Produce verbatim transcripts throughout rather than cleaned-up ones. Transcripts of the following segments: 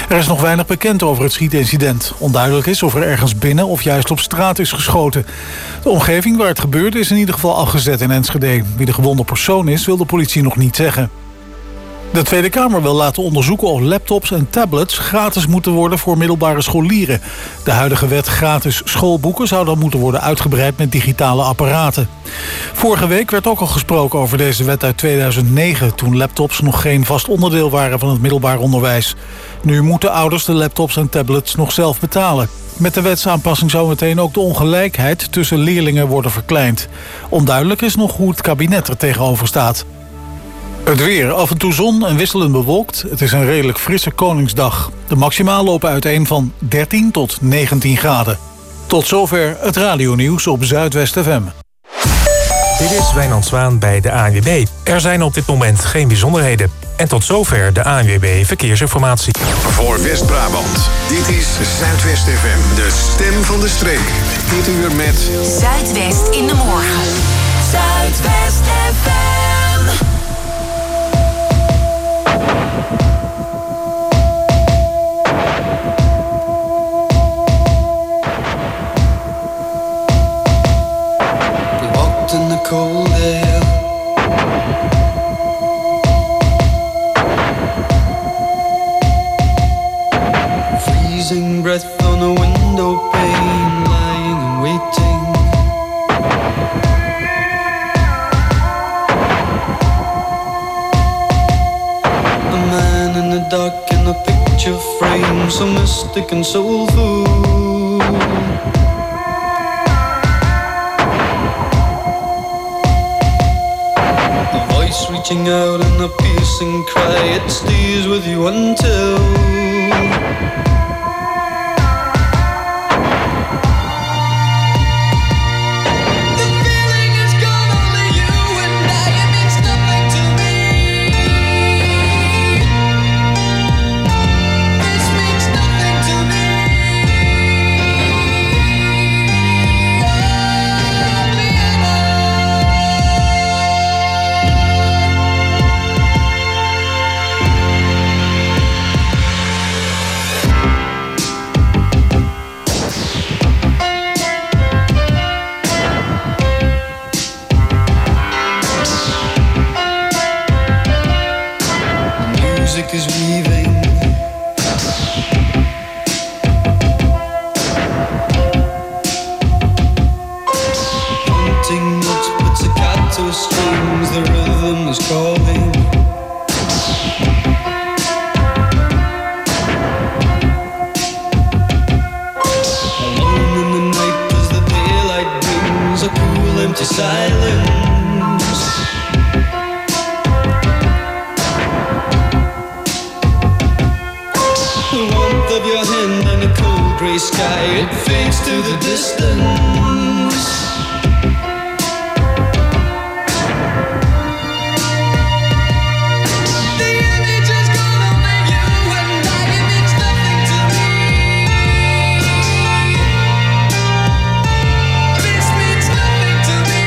Er is nog weinig bekend over het schietincident. Onduidelijk is of er ergens binnen of juist op straat is geschoten. De omgeving waar het gebeurde is in ieder geval afgezet in Enschede. Wie de gewonde persoon is, wil de politie nog niet zeggen. De Tweede Kamer wil laten onderzoeken of laptops en tablets gratis moeten worden voor middelbare scholieren. De huidige wet gratis schoolboeken zou dan moeten worden uitgebreid met digitale apparaten. Vorige week werd ook al gesproken over deze wet uit tweeduizend negen... toen laptops nog geen vast onderdeel waren van het middelbaar onderwijs. Nu moeten ouders de laptops en tablets nog zelf betalen. Met de wetsaanpassing zou meteen ook de ongelijkheid tussen leerlingen worden verkleind. Onduidelijk is nog hoe het kabinet er tegenover staat. Het weer, af en toe zon en wisselend bewolkt. Het is een redelijk frisse Koningsdag. De maximaal lopen uiteen van dertien tot negentien graden. Tot zover het radionieuws op Zuidwest F M. Dit is Wijnand Zwaan bij de A N W B. Er zijn op dit moment geen bijzonderheden. En tot zover de A N W B Verkeersinformatie. Voor West-Brabant, dit is Zuidwest F M, de stem van de streek. Dit uur met Zuidwest in de morgen. Zuidwest F M. In the cold air, freezing breath on a window pane, lying and waiting. A man in the dark in a picture frame, so mystic and soulful. Reaching out in a piercing cry, it stays with you until the feeling is gone, only you and I, it means nothing to me. This means nothing to me. Music is weaving, haunting notes, pizzicato strings, the rhythm is calling. Alone in the night as the daylight brings a cool empty silence. Of your hand and a cold grey sky, it fades to the distance. The image is gone, only you and I, it means nothing to me. This means nothing to me.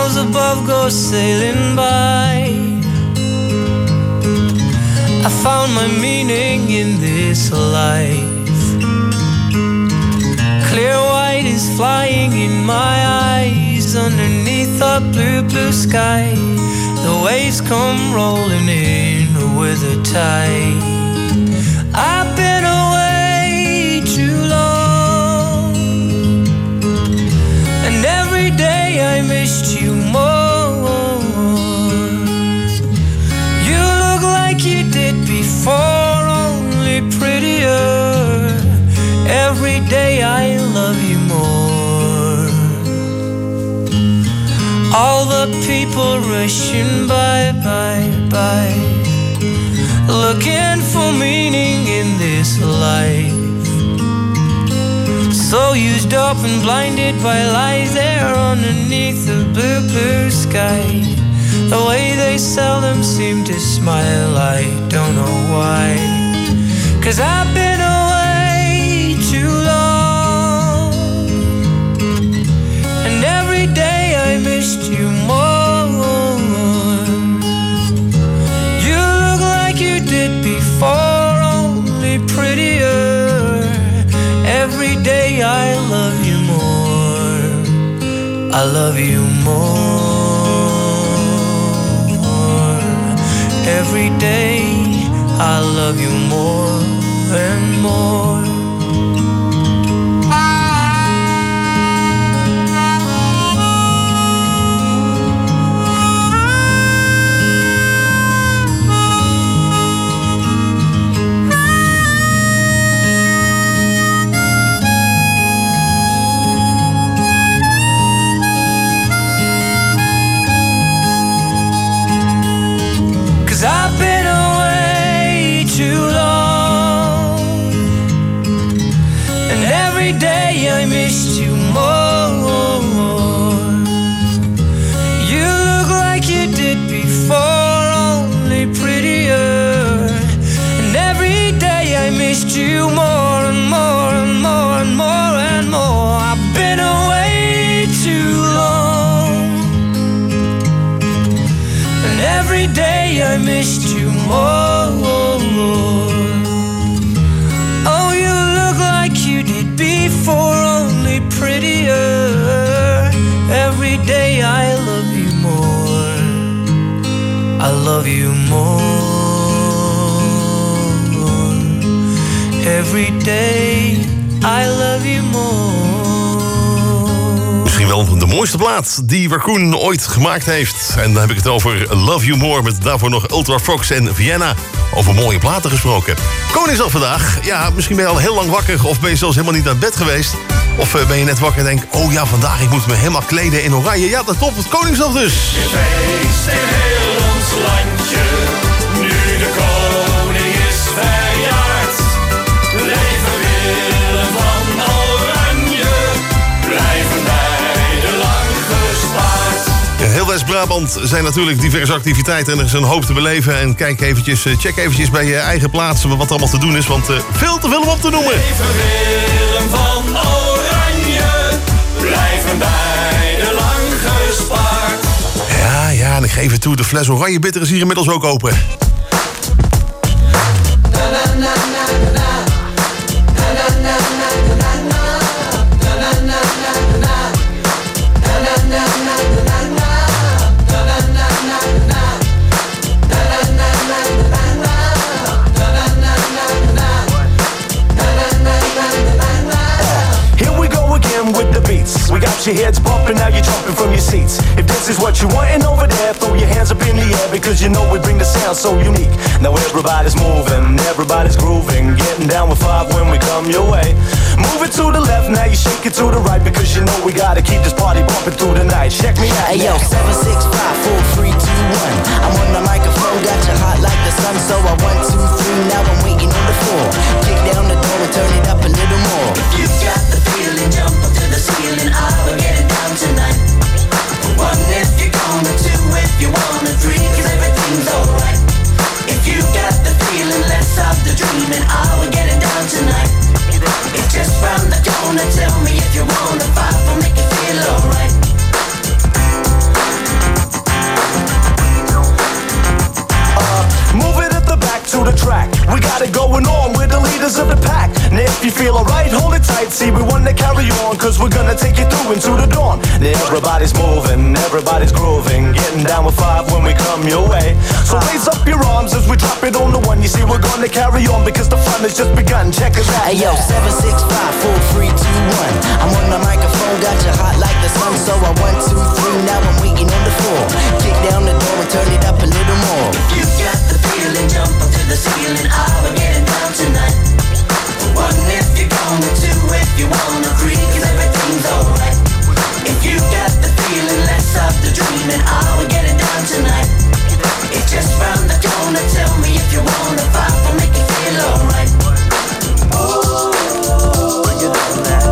clouds above go sailing by. I found my meaning in this life. Clear white is flying in my eyes underneath a blue, blue sky. The waves come rolling in with a tide. I've been away too long, and every day I missed you more. You look like you did before, only prettier. Every day I love you more. All the people rushing by, by, by, looking for meaning in this life. So used up and blinded by lies there underneath the blue, blue sky. The way they seldom seem to smile, I don't know why. 'Cause I've been away too long, and every day I missed you more. You look like you did before, only prettier. Every day I love you more. I love you more. Every day I love you more and more. I've been away too long, and every day I missed you more. You look like you did before, only prettier. And every day I missed you more and more and more and more and more. I've been away too long, and every day I missed you more. Oh, you look like you did before, only prettier. Every day I love you more. I love you more. Every day I love you more. Misschien wel de mooiste plaat die Raccoon ooit gemaakt heeft. En dan heb ik het over Love You More met daarvoor nog Ultra Fox en Vienna. Over mooie platen gesproken. Koningsdag vandaag. Ja, misschien ben je al heel lang wakker of ben je zelfs helemaal niet naar bed geweest. Of uh, ben je net wakker en denk, oh ja, vandaag ik moet me helemaal kleden in oranje. Ja, dat klopt, het Koningsdag dus. Je feest in heel ons landje, nu de koning is verjaard. Leven Willem van Oranje, blijven wij de lang gespaard. In heel West-Brabant zijn natuurlijk diverse activiteiten en er is een hoop te beleven. En kijk eventjes, check eventjes bij je eigen plaats wat er allemaal te doen is, want uh, veel te veel om op te noemen. Leven Willem van Oranje, blijven wij de lang gespaard. Ja, ja, en ik geef het toe, de fles oranje bitter is hier inmiddels ook open. With the beats, we got your heads bumping, now you're jumping from your seats. If this is what you wantin' over there, throw your hands up in the air, because you know we bring the sound so unique. Now everybody's moving, everybody's grooving, getting down with five when we come your way. Move it to the left, now you shake it to the right, because you know we gotta keep this party bumping through the night. Check me out. Hey yo, seven, six, five, four, three, two, one. I'm on the microphone, got you hot like the sun, so I one, two, three, now I'm waiting on the floor. Kick down the door and turn it up a little more. If you got the feeling, jump up to the ceiling, I will get it down tonight. One if you're gonna, two if you wanna, three, cause everything's alright. If you got the feeling, let's stop the dreaming, I will get it down tonight. It's just round the corner, tell me if you wanna fight, we'll make it feel alright. feel alright, hold it tight. See, we wanna carry on, cause we're gonna take you through into the dawn. Everybody's moving, everybody's grooving, getting down with five when we come your way. So raise up your arms as we drop it on the one. You see, we're gonna carry on because the fun has just begun. Check us out. Hey yo, seven six five four three two one. I'm on the microphone, got you hot like the sun. So I one two three, now I'm waiting on the four. Kick down the door and turn it up a little more. If you got the feeling, jump up to the ceiling. Ah, we're getting down tonight. One if you're gonna, two if you wanna, three 'cause everything's alright. If you got the feeling, let's stop the dreaming. Ah, we're getting down tonight. It's just round the corner. Tell me if you wanna fight, we'll make you feel alright. Oh, bring it down now.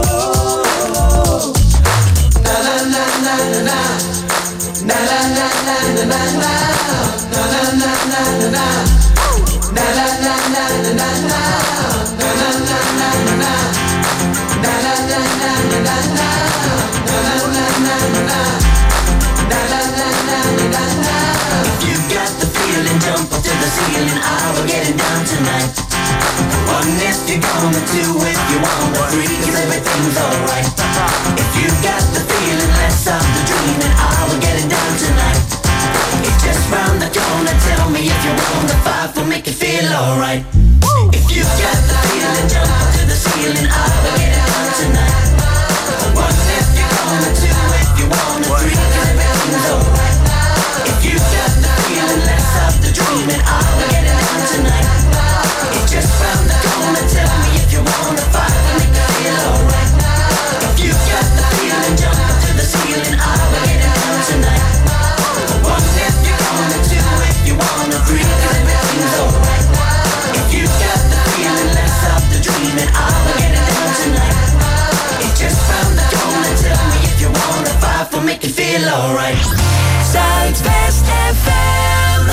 Na na na na na na. Na na na na na na na. Na na na na na na. Na na na na na na na. Na na na na na na. Na na na na na na na. Na na na na na na. Na na na na na na. If you got the feeling, jump up to the ceiling. Ah, we're getting down tonight. One if you're gonna, two if you wanna, three 'cause everything's alright. If you got the feeling, let's stop the dreaming. Ah, we're getting down tonight. It's just round the corner. Tell me if you want the five, we'll make you feel alright. If you got the feeling, jump up to the ceiling. Ah, we're getting down tonight. One if you're gonna, two if you wanna, three 'cause everything's alright. If you got the feeling, let's stop the dreaming. Ah, we're getting down tonight. It's just round the corner. Tell me if you wanna fight, we'll make you feel alright. If you got the feeling, jump up to the ceiling. Ah, we're getting down tonight. One if you're gonna, two if you wanna, three 'cause everything's alright. If you got the feeling, let's stop the dreaming. Ah, we're getting down tonight. It's just round the corner. Tell me if you wanna fight, we'll make you feel alright. Zuidwest F M.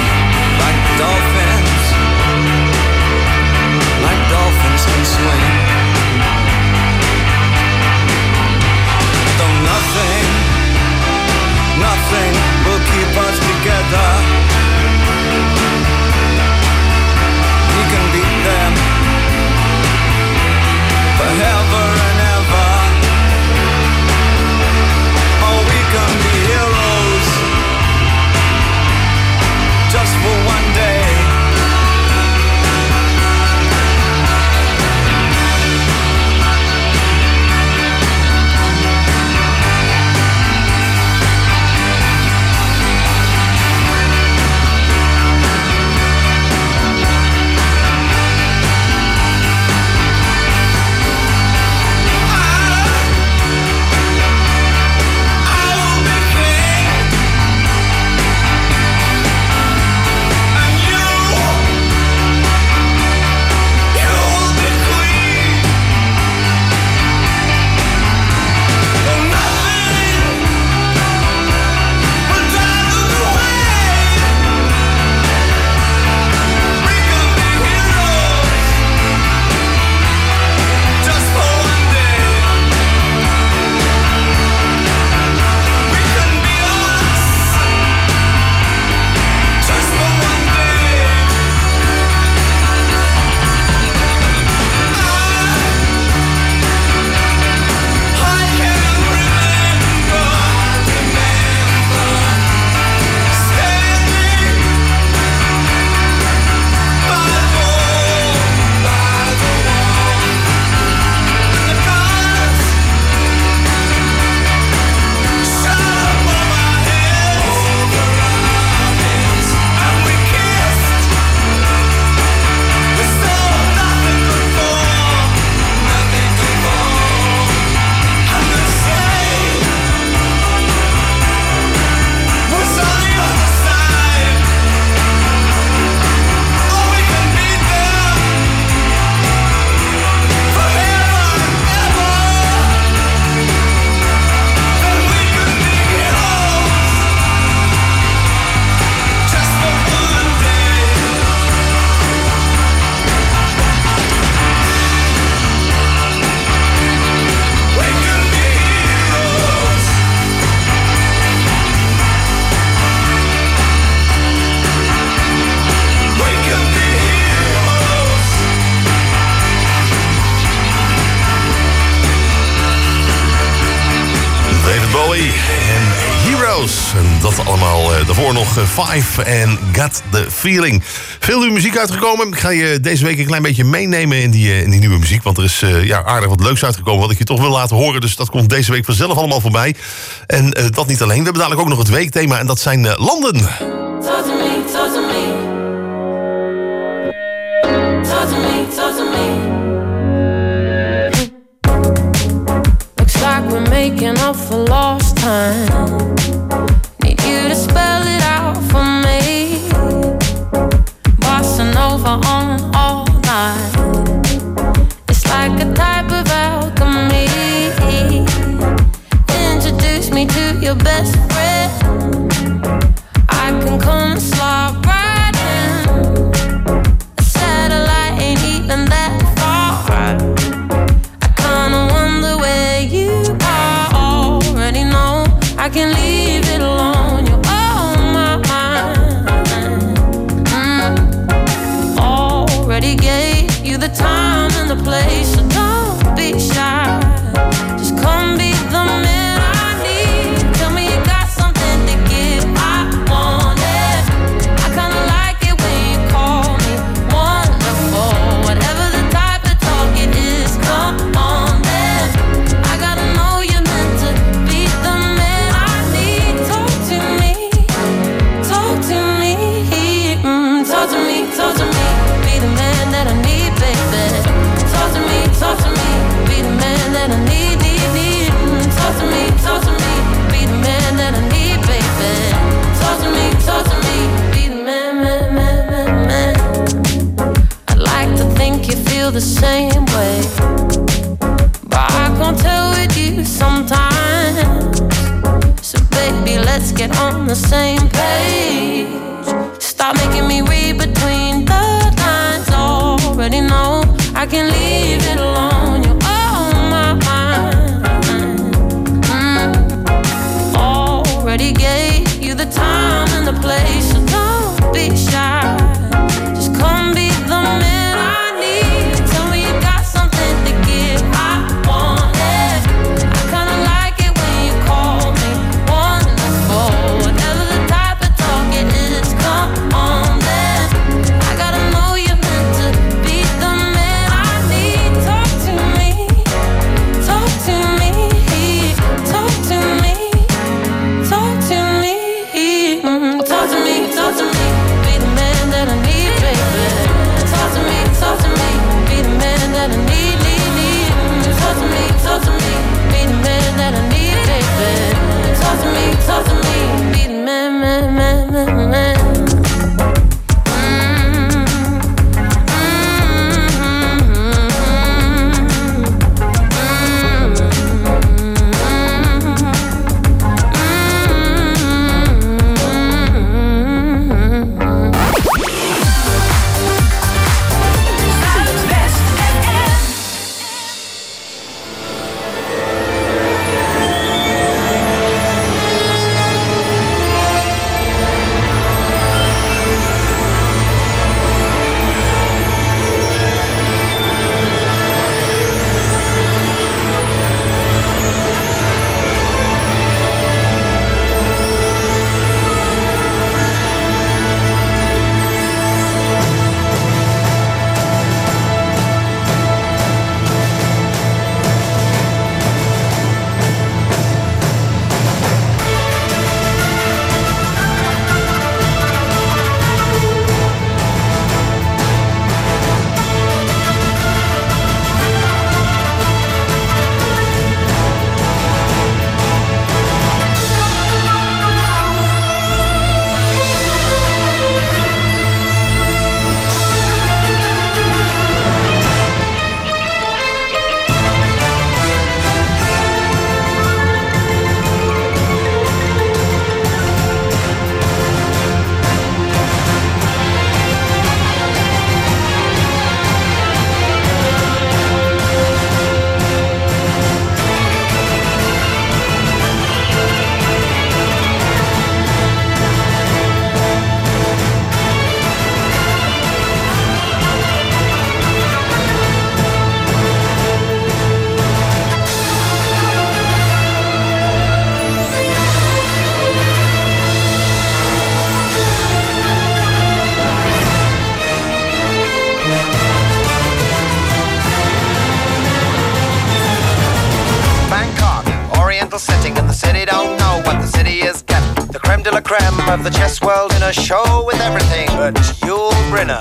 Dolphins, like dolphins can swim. En dat allemaal. Uh, daarvoor nog uh, Five en Got the Feeling. Veel nieuwe muziek uitgekomen. Ik ga je deze week een klein beetje meenemen in die, uh, in die nieuwe muziek. Want er is uh, ja, aardig wat leuks uitgekomen wat ik je toch wil laten horen. Dus dat komt deze week vanzelf allemaal voorbij. En uh, dat niet alleen. We hebben dadelijk ook nog het weekthema. En dat zijn uh, landen. Talk to me, talk to me. Talk to me, talk to me. Looks like we're making up for lost time. Need you to spell it out for me. Bossing over on all night. It's like a type of alchemy. Introduce me to your best friend. I can come and slide right in. A satellite ain't even that far. I kinda wonder where you are. Already know I can leave it alone. You're on my mind. mm. Already gave you the time and the place, so don't be shy. Just come be the man I need. Tell me you got something to give. I want it. I kinda like it when you call me wonderful. Whatever the type of talk it is, come on then. I gotta know you're meant to be the man I need. Talk to me, talk to me, mm, talk to me, talk to me. Be the man that I need, baby. Talk to me, talk to me. Be the man that I need, need, need. Mm, talk to me, talk to me. Be the man that I need, baby. Talk to me, talk to me. Be the man, man, man, man, man. I'd like to think you feel the same way, but I can't tell with you sometimes. So baby, let's get on the same page. Stop making me read between the lines. Already know I can leave it alone. You're on my mind. mm. Already gave you the time and the place, so don't be shy. Just come be the man I need. Tell me you got something to give. I want it. I kinda like it when you call me wonderful. Whatever the type de la creme of the chess world in a show with everything but Yul Brynner.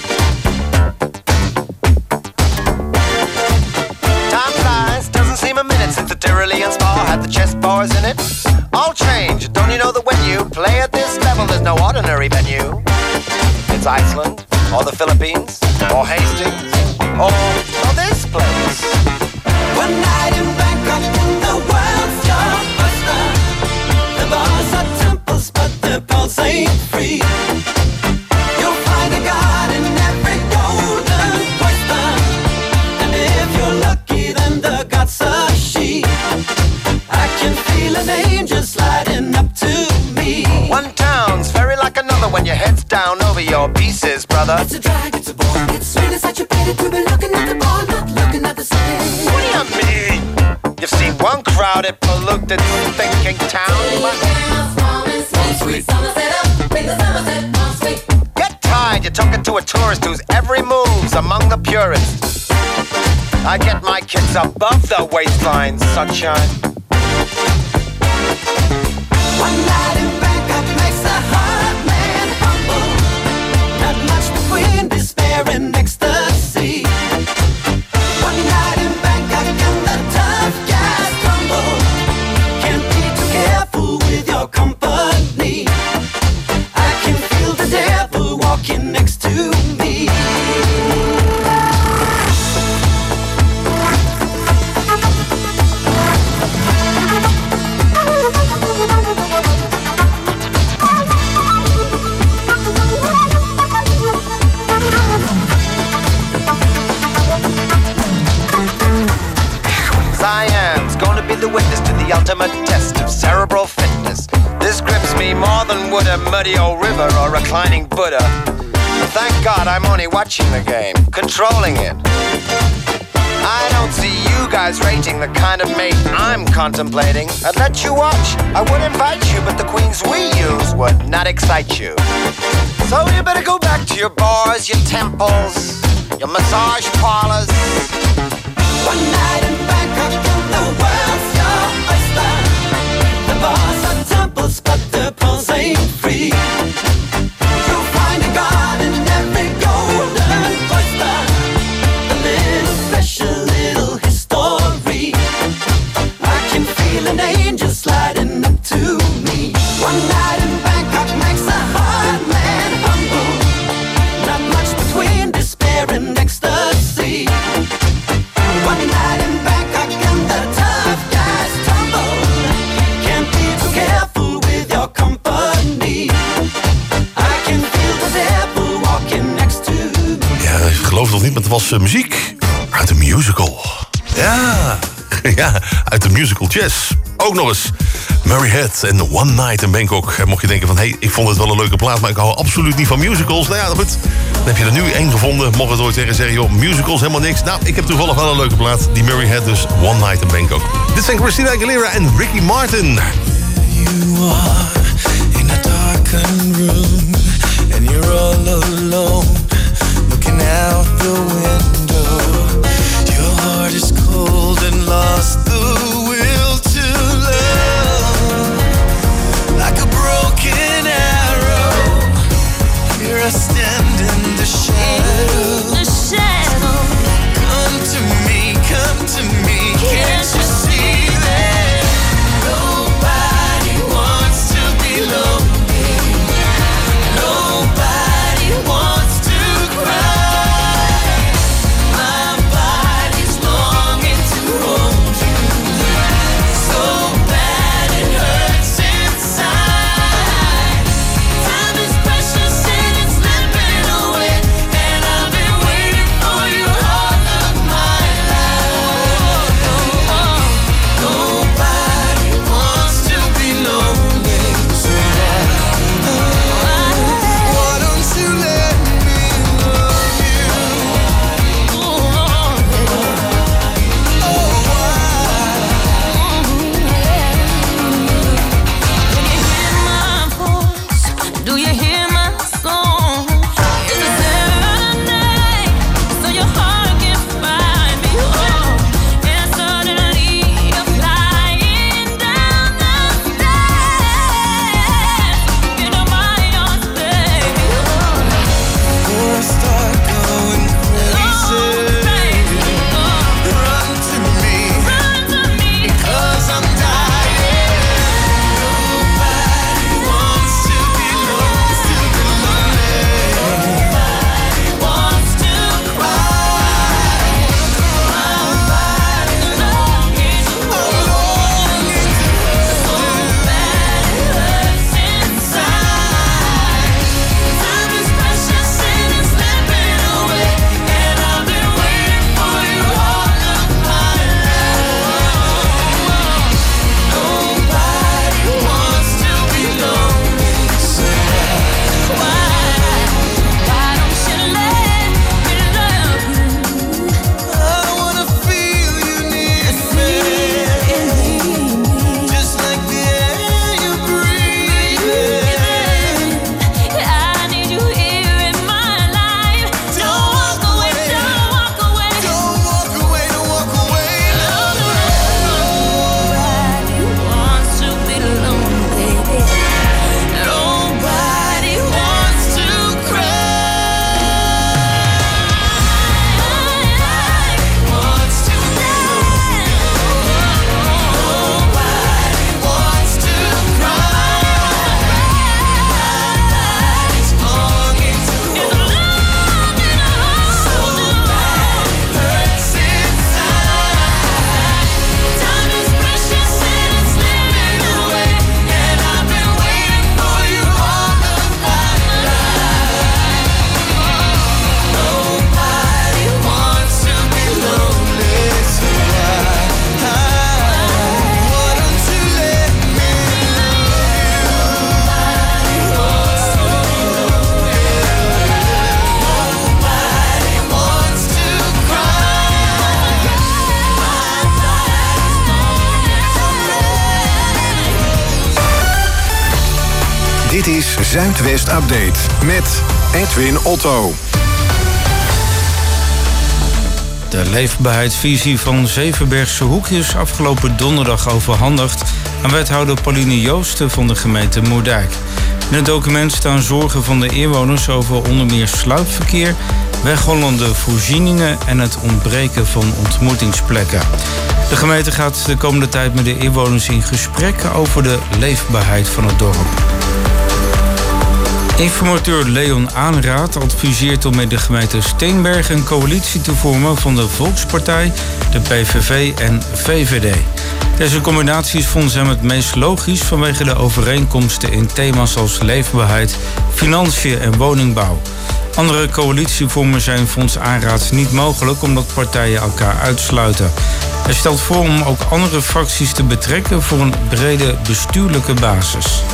Time flies, doesn't seem a minute since the Tyrolean Spa had the chess bars in it. All change, don't you know that when you play at this level, there's no ordinary venue? It's Iceland, or the Philippines, or Hastings, or, or this place. One night in Bangkok in the world's your oyster. The bars are temples, but the pulse ain't free. You'll find a god in every golden oyster, and if you're lucky, then the god's a she. I can feel an angel sliding up to me. One town's very like another when your head's down over your pieces, brother. It's a drag, it's a bore, it's really such a pity to be looking at the ball, not looking at the city. What do you mean? You've seen one crowded, polluted, thinking town. Get tired, you're talking to a tourist whose every move's among the purists. I get my kids above the waistline, sunshine. One night in Bangkok makes a hard man humble. Not much between despair and ecstasy. One night in Bangkok and the tough guys crumble. Can't be too careful with your company. I can feel the devil walking next to me. Cyan's gonna be the witness to the ultimate test of cerebral fitness. This grips me more than would a muddy old river or reclining Buddha. But thank God I'm only watching the game, controlling it. I don't see you guys rating the kind of mate I'm contemplating. I'd let you watch, I would invite you, but the queens we use would not excite you. So you better go back to your bars, your temples, your massage parlors. One night in Bangkok and the world's your oyster. The bars are temples, but the pulse ain't free. You'll find a god in every golden oyster. A little special little history. I can feel an angel sliding up to me. One night in Bangkok makes a hard man humble. Not much between despair and ecstasy. One night in Bangkok and the tough guys tumble. Can't be too careful with your company. I can feel the devil walking next to me. Ja, ik geloof het nog niet, maar het was uh, muziek uit een musical. Ja, ja, uit de musical Chess. Ook nog eens Murray Head en One Night in Bangkok. En mocht je denken van, hé, hey, ik vond het wel een leuke plaat, maar ik hou absoluut niet van musicals. Nou ja, goed. Dan heb je er nu één gevonden. Mocht het ooit tegen zeggen, joh, musicals helemaal niks. Nou, ik heb toevallig wel een leuke plaat. Die Murray Head, dus One Night in Bangkok. Dit zijn Christina Aguilera en Ricky Martin. You are in a darkened room and you're all alone, looking out the window. Your heart is cold and lost the will to love. Like a broken arrow, here I stand in the shadow. The shadow. Come to me, come to me, can't you see that nobody wants to be lonely? Nobody wants to Zuidwest Update met Edwin Otto. De leefbaarheidsvisie van Zevenbergse Hoek is afgelopen donderdag overhandigd aan wethouder Pauline Joosten van de gemeente Moerdijk. In het document staan zorgen van de inwoners over onder meer sluipverkeer, weghollende voorzieningen en het ontbreken van ontmoetingsplekken. De gemeente gaat de komende tijd met de inwoners in gesprek over de leefbaarheid van het dorp. Informateur Leon Aanraat adviseert om met de gemeente Steenberg een coalitie te vormen van de Volkspartij, de P V V en V V D. Deze combinatie is volgens hem het meest logisch vanwege de overeenkomsten in thema's als leefbaarheid, financiën en woningbouw. Andere coalitievormen zijn volgens Aanraad niet mogelijk omdat partijen elkaar uitsluiten. Hij stelt voor om ook andere fracties te betrekken voor een brede bestuurlijke basis.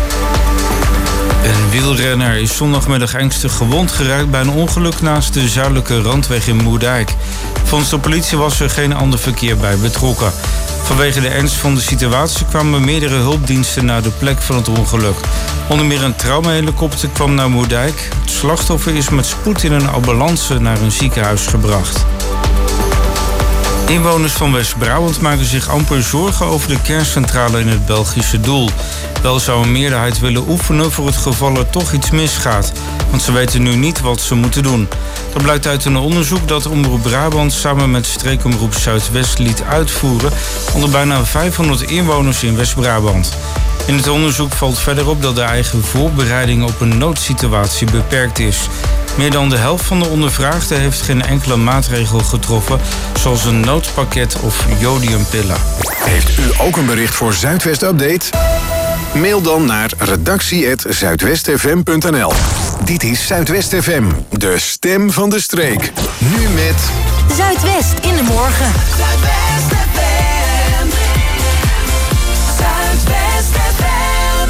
Een wielrenner is zondagmiddag ernstig gewond geraakt bij een ongeluk naast de zuidelijke randweg in Moerdijk. Volgens de politie was er geen ander verkeer bij betrokken. Vanwege de ernst van de situatie kwamen meerdere hulpdiensten naar de plek van het ongeluk. Onder meer een traumahelikopter kwam naar Moerdijk. Het slachtoffer is met spoed in een ambulance naar een ziekenhuis gebracht. Inwoners van West-Brabant maken zich amper zorgen over de kerncentrale in het Belgische Doel. Wel zou een meerderheid willen oefenen voor het geval er toch iets misgaat. Want ze weten nu niet wat ze moeten doen. Dat blijkt uit een onderzoek dat Omroep Brabant samen met streekomroep Zuidwest liet uitvoeren onder bijna vijfhonderd inwoners in West-Brabant. In het onderzoek valt verder op dat de eigen voorbereiding op een noodsituatie beperkt is. Meer dan de helft van de ondervraagden heeft geen enkele maatregel getroffen, zoals een noodpakket of jodiumpillen. Heeft u ook een bericht voor Zuidwest Update? Mail dan naar redactie apenstaartje zuidwestfm punt n l. Dit is Zuidwest F M, de stem van de streek. Nu met Zuidwest in de morgen. Zuidwest F M. Zuidwest F M.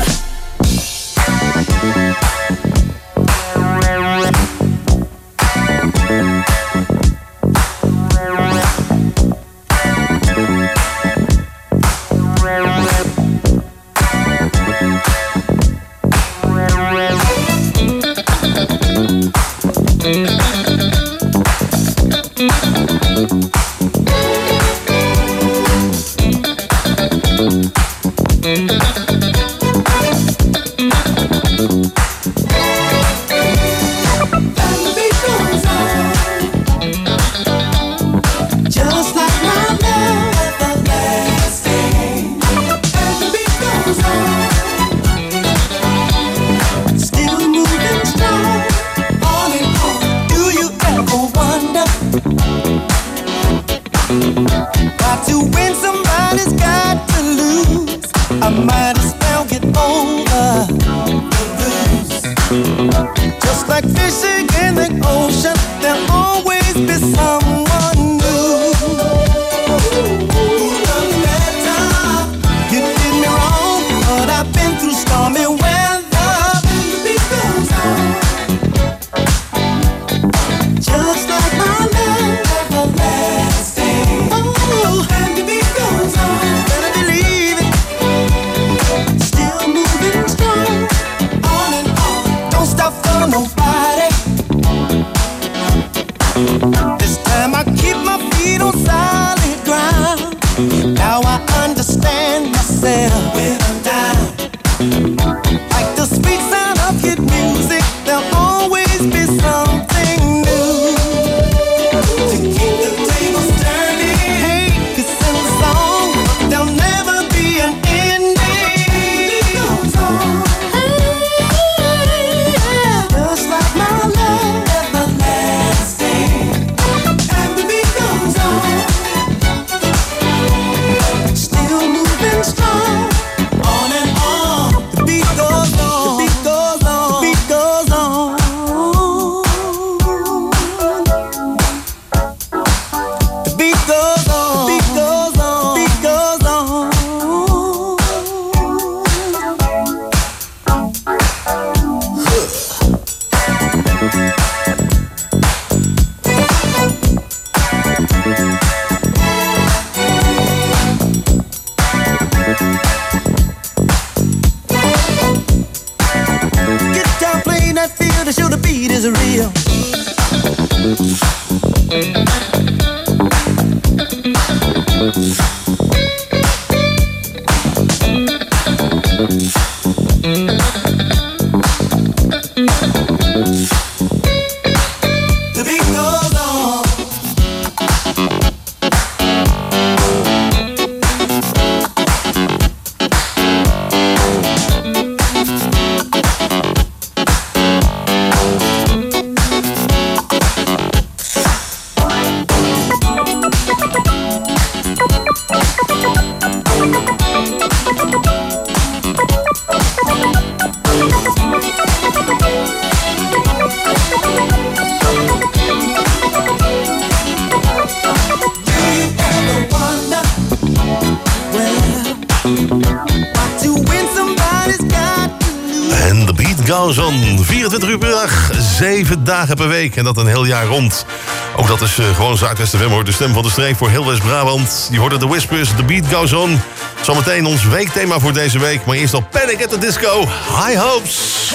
Like the sweet sound of good music, there'll always be something new. vierentwintig uur per dag, zeven dagen per week. En dat een heel jaar rond. Ook dat is uh, gewoon Zuidwest F M, hoor. De stem van de streek voor heel West-Brabant. Je hoorde de Whispers, The Beat Goes On. Zometeen ons weekthema voor deze week. Maar eerst al Panic at the Disco, High Hopes.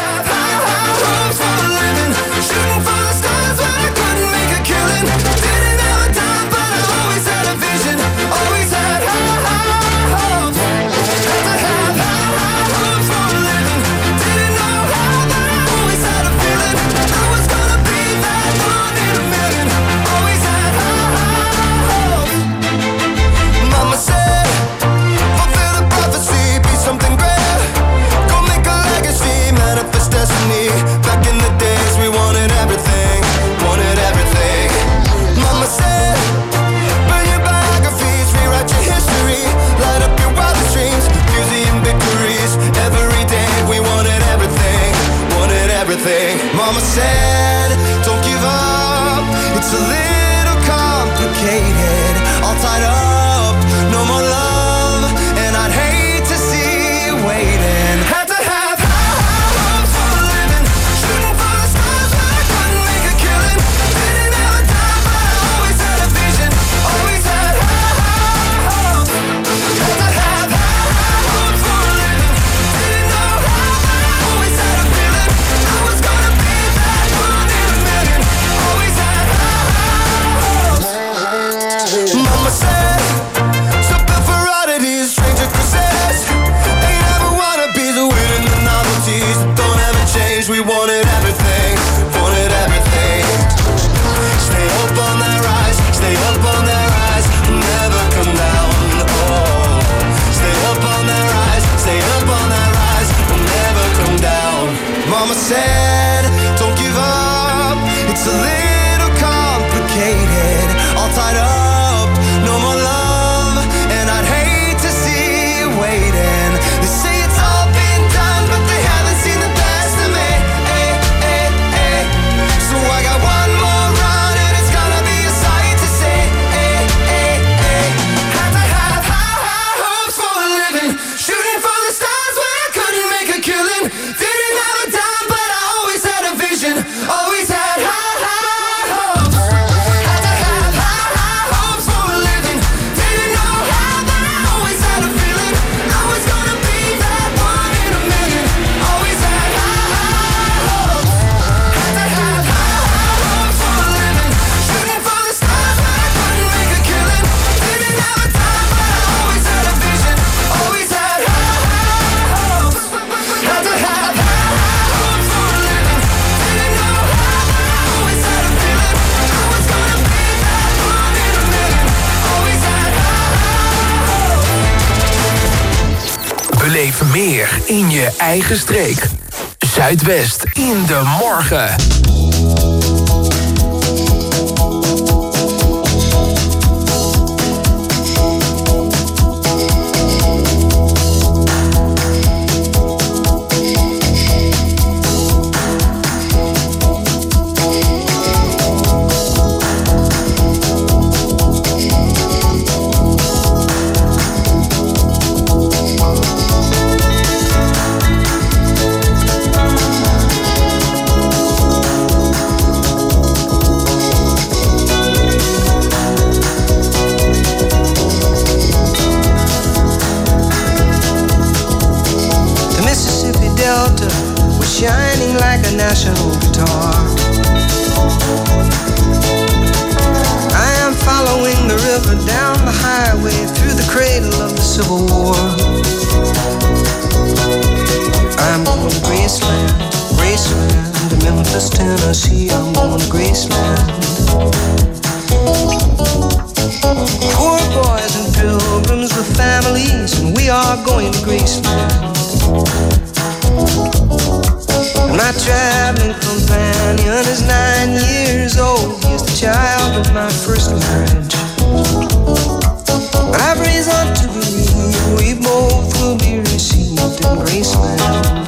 Back in the days we wanted everything, wanted everything. Mama said, burn your biographies, rewrite your history, light up your wildest dreams, museum victories. Every day we wanted everything, wanted everything. Mama said, don't give up, it's a little complicated, all tied up, no more love, and I'd hate to see you waiting. Had to have we wanted everything, wanted everything. Stay up on that rise, stay up on that rise, never come down, oh. Stay up on that rise, stay up on that rise, never come down. Mama said, don't give up, it's a little complicated, all tied up, no more love, and I'd hate to see you waiting. They say it's all been done, but they haven't seen the best of me. So I got one more run and it's gonna be a sight to see. Ay, ay, ay. Had to have high, high hopes for a living, shooting for the stars when I couldn't make a killing. Didn't have a dime, but I always had a vision, always had high, high hopes. Had to have high, high hopes for a living. Didn't know how, but I always had a feeling I was gonna be that one in a million. Always had high, high hopes. Had to have Beleef meer in je eigen streek. Zuidwest in de morgen. Graceland. Poor boys and pilgrims with families, and we are going to Graceland. And my traveling companion is nine years old. He is the child of my first marriage. But I've reason to believe we both will be received in Graceland.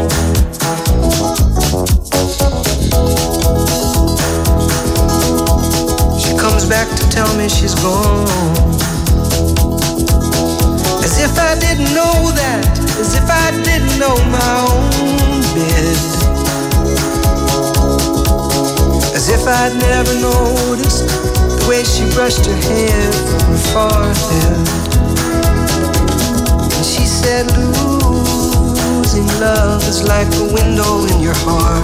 She comes back to tell me she's gone, as if I didn't know that, as if I didn't know my own bed, as if I'd never noticed the way she brushed her hair from her forehead. And she said, losing love is like a window in your heart.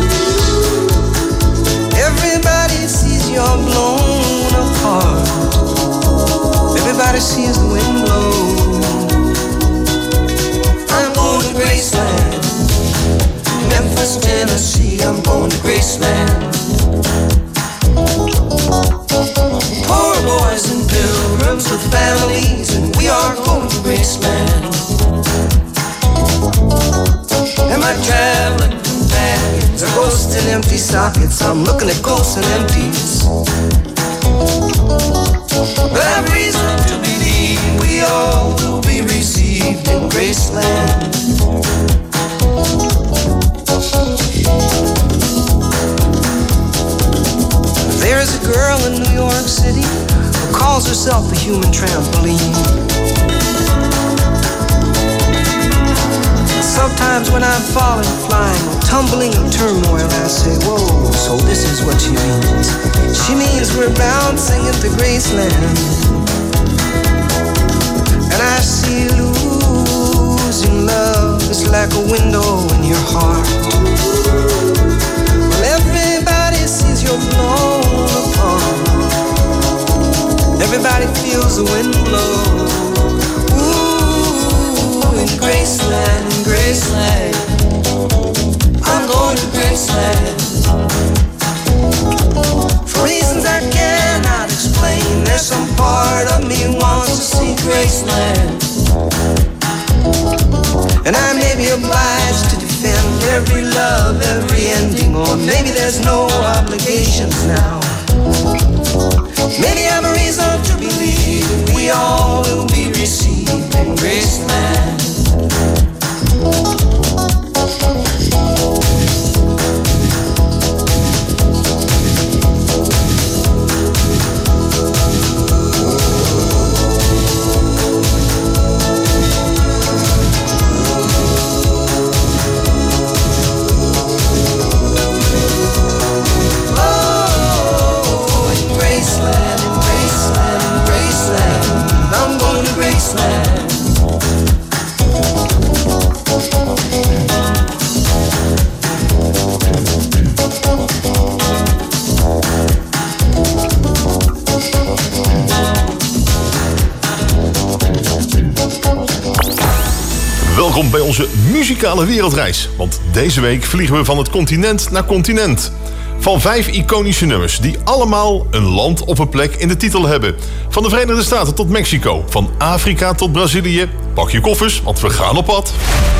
Everybody sees you're blown apart. Everybody sees the wind blow. I'm going to Graceland, Memphis, Tennessee. I'm going to Graceland. Poor boys and pilgrims with families, and we are going to Graceland. And my traveling companions are ghosts and empty sockets. I'm looking at ghosts and empties. But I've reason to believe we all will be received in Graceland. There is a girl in New York City who calls herself a human trampoline. Sometimes when I'm falling, flying, or tumbling in turmoil, I say, whoa, so this is what she means. She means we're bouncing into Graceland. And I see losing love is like a window in your heart. Well, everybody sees you're blown apart. Everybody feels the wind blow. Ooh, in Graceland, in Graceland, I'm going to Graceland. For reasons I cannot explain, there's some part of me wants to see Graceland. And I may be obliged to defend every love, every ending, or maybe there's no obligations now. Maybe I'm a reason to believe we all will be received in Graceland. Welkom bij onze muzikale wereldreis. Want deze week vliegen we van het continent naar continent. Van vijf iconische nummers die allemaal een land of een plek in de titel hebben. Van de Verenigde Staten tot Mexico. Van Afrika tot Brazilië. Pak je koffers, want we gaan op pad.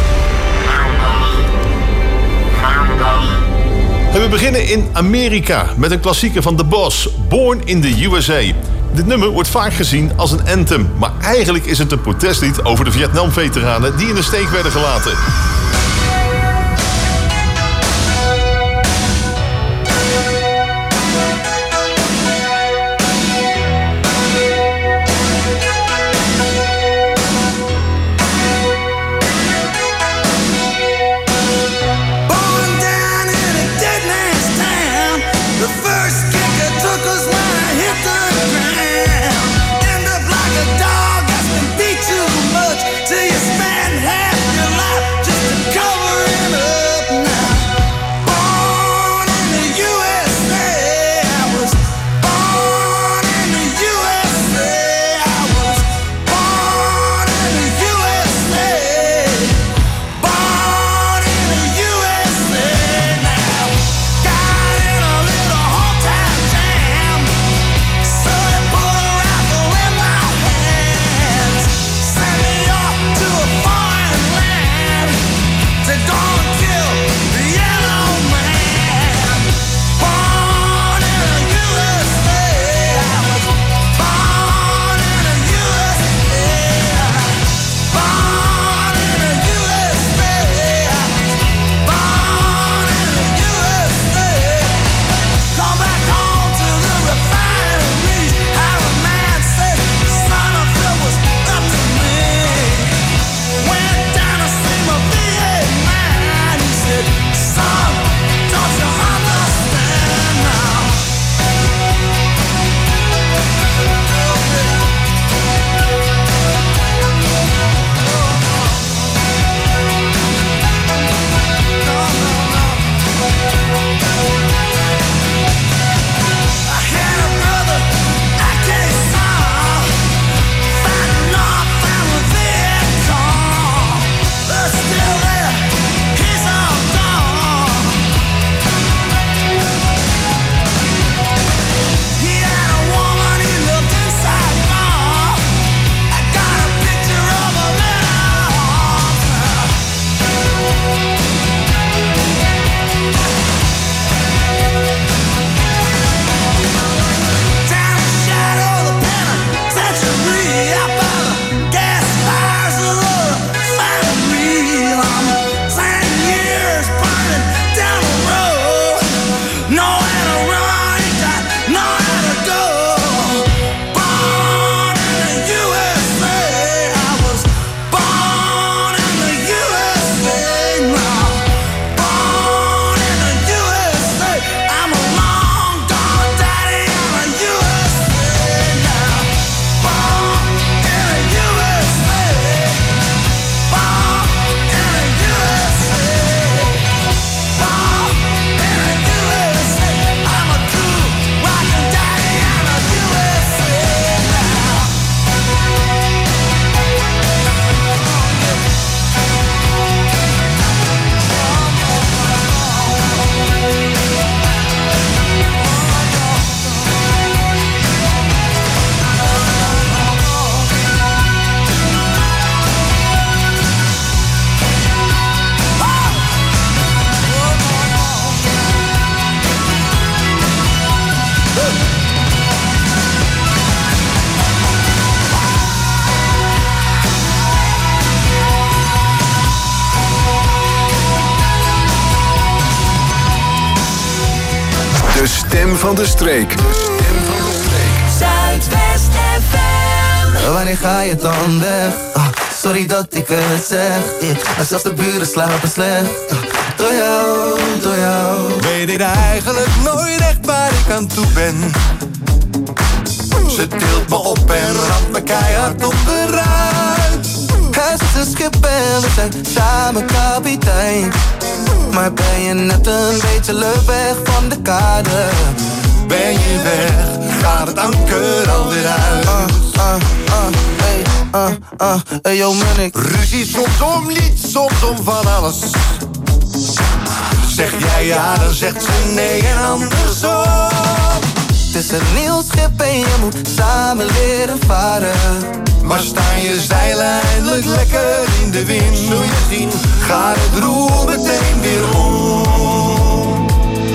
En we beginnen in Amerika met een klassieker van The Boss, Born in the U S A. Dit nummer wordt vaak gezien als een anthem, maar eigenlijk is het een protestlied over de Vietnam-veteranen die in de steek werden gelaten. Just stem van de streek. De stem van de streek. Zuidwest F M. Wanneer ga je dan weg? Oh, sorry dat ik het zeg. Yeah. Maar zelfs de buren slapen slecht. Oh, door jou, door jou. Weet ik eigenlijk nooit echt waar ik aan toe ben. Ze tilt me op en ramt me keihard op de ruit. Het is een schip en we zijn samen kapitein. Maar ben je net een beetje leuk weg van de kade? Ben je weg, gaat het anker alweer uit. Uh, uh, uh, hey, uh, uh, hey yo Munnik. Ruzie soms om niets, soms om van alles. Zeg jij ja, dan zegt ze nee en andersom. Het is een nieuw schip en je moet samen leren varen. Maar staan je zeilen eindelijk lekker in de wind? Zul je zien, gaat het roer meteen weer om.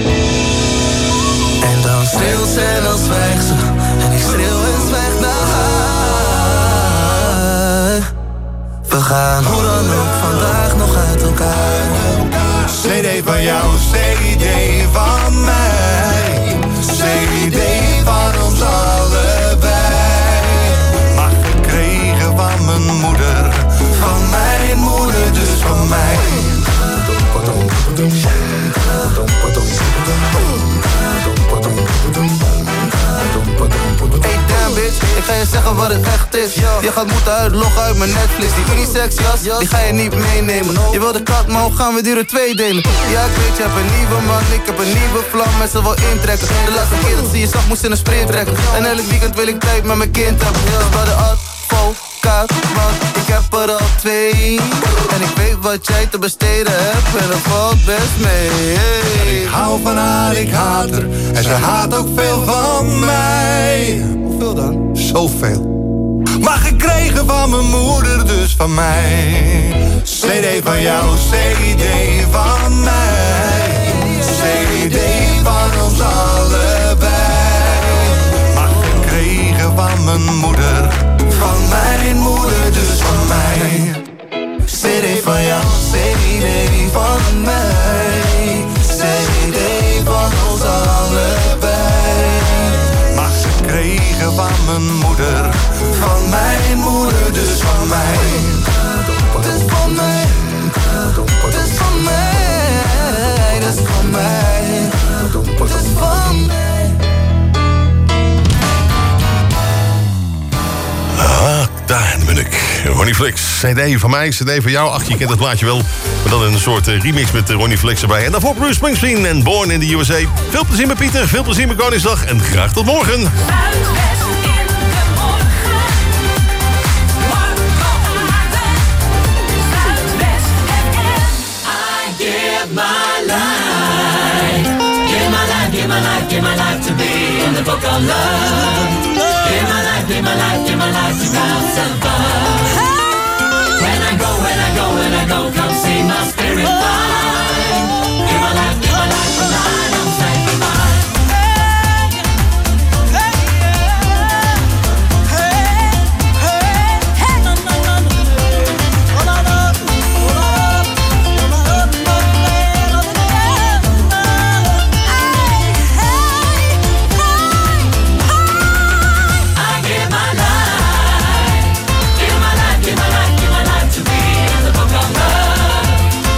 En dan schreeuwt ze en dan zwijgt ze. En ik schreeuw en zwijg naar haar. We gaan hoe dan ook vandaag nog uit elkaar. C D van jou, C D van mij. C D van ons allebei. Maar gekregen van mijn moeder. Van mijn moeder, dus van mij. Hey damn bitch, ik ga je zeggen wat het echt is. Je gaat moeten uitloggen uit mijn Netflix. Die unisex jas, die ga je niet meenemen. Je wil de kat, maar hoe gaan we die er twee delen? Ja ik weet, je hebt een nieuwe man, ik heb een nieuwe vlam. En ze wil intrekken. De laatste keer dat ze je zag, moest in een sprint trekken. En elk weekend wil ik tijd met mijn kind hebben. Dus bij de advocaat, want ik heb er al twee. En ik weet wat jij te besteden hebt. En dat valt best mee. Hey. Ik hou van haar, ik haat haar. En ze haat ook veel van mij. Hoeveel dan? Zoveel. Maar gekregen van mijn moeder, dus van mij. C D van jou, C D van mij. C D van ons allebei. Maar gekregen van mijn moeder. Van mijn moeder, dus van mij. C D van jou, C D van mij. C D van ons allebei. Maar gekregen van mijn moeder. Van mijn moeder, dus van mij. Het is van mij. Het is van mij. Het is van mij. Het is van mij. Ah, daar ben ik. Ronnie Flex, C D van mij, C D van jou. Ach, je kent het plaatje wel. Maar dan een soort uh, remix met uh, Ronnie Flex erbij. En daarvoor Bruce Springsteen en Born in the U S A. Veel plezier met Pieter, veel plezier met Koningsdag. En graag tot morgen. Give my life, give my life to be in the book of love. Give my life, give my life, give my life to have some fun. When I go, when I go, when I go, come see my spirit fly. Give my life, give my life, and I don't say goodbye. Give my life, give my life to be in the book of love.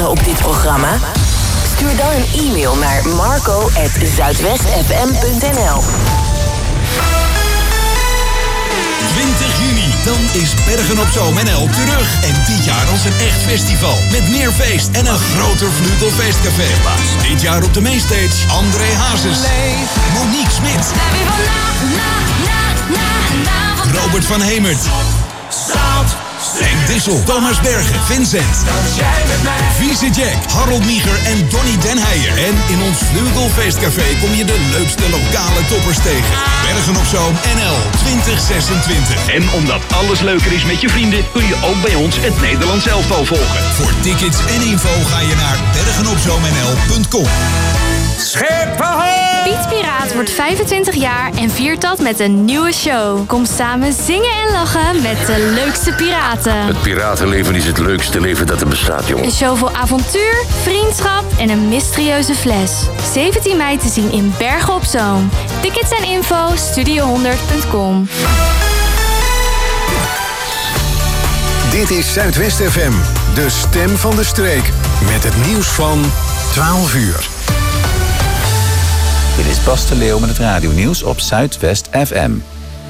reageren op dit programma? Stuur dan een e-mail naar marco at zuidwest f m punt n l. twintig juni, dan is Bergen op Zoom N L terug. En dit jaar als een echt festival. Met meer feest en een groter Vlugelfeestcafé. Dit jaar op de mainstage André Hazes, Monique Smit, Robert van Hemert, Henk Dissel, Thomas Bergen, Vincent, Vieze Jack, Harold Mieger en Donny Den Heijer. En in ons Vlugelfeestcafé kom je de leukste lokale toppers tegen. Bergen op Zoom N L twintig zesentwintig. En omdat alles leuker is met je vrienden, kun je ook bij ons het Nederlands elftal volgen. Voor tickets en info ga je naar bergenopzoomnl punt com. Piet Piraat wordt vijfentwintig jaar en viert dat met een nieuwe show. Kom samen zingen en lachen met de leukste piraten. Het piratenleven is het leukste leven dat er bestaat, jongen. Een show vol avontuur, vriendschap en een mysterieuze fles. zeventien mei te zien in Bergen op Zoom. Tickets en info studio honderd punt com. Dit is Zuidwest F M, de stem van de streek. Met het nieuws van twaalf uur. Dit is Bas de Leeuw met het radionieuws op Zuidwest F M.